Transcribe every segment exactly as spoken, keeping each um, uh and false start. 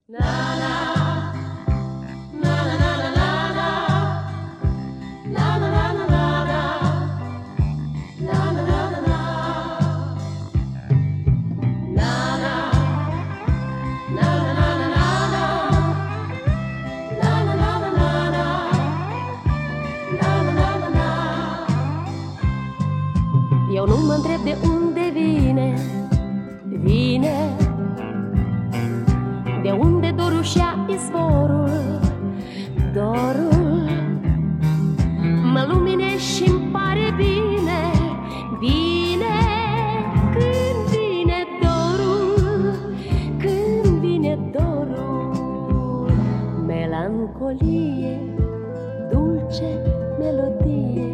Eu nu mă întreb de unde vine, vine de unde dorul și-a izvorul, dorul mă lumine și-mi pare bine, bine când vine dorul, când vine dorul. Melancolie, dulce melodie,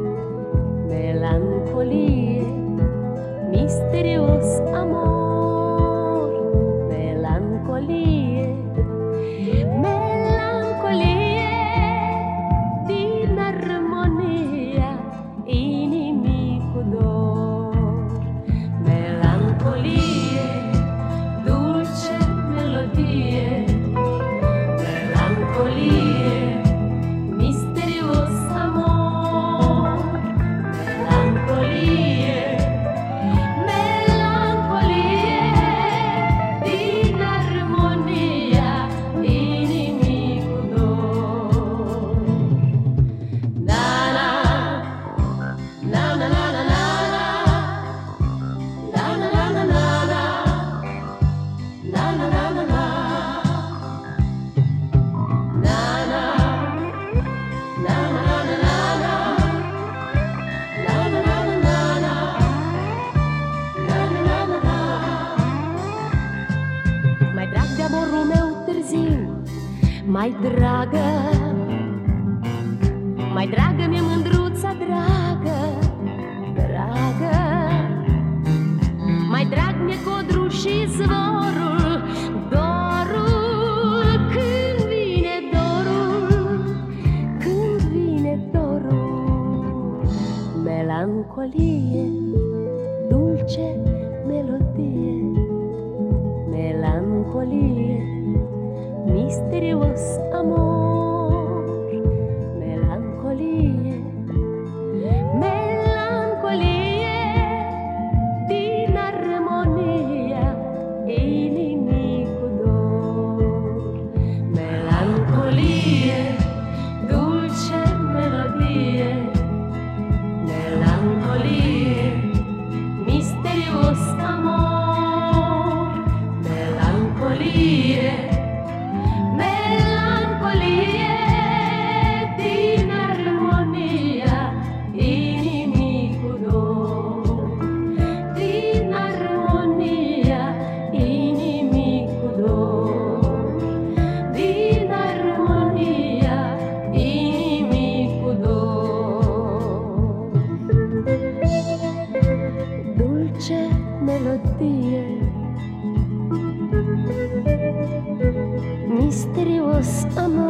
melancolie, misterios amor, melancolie, melancolie din armonia inimii cu dor. Melancolie, dulce melodie, melancolie, misterios amor, melancolie, melancolie din armonia inimii cu dor. Na na na na na na na na na na na na na na na na na. Mai drag de amorul meu târziu, mai dragă, mai dragă mi-e mândruța dragă, dragă. Mai drag mi-e codrul și zvorul, dorul, când vine dorul, când vine dorul. Melancolie, dulce melodie, melancolie, misterios amor, melancolie, melancolie din armonia inimii cu dor. Melancolie, dulce melodie, melancolie, misterios amor, melancolie, melancolie din armonia inimii cu dor, din armonia inimii cu dor, din armonia inimii cu dor. Dulce melodie, misterios amor.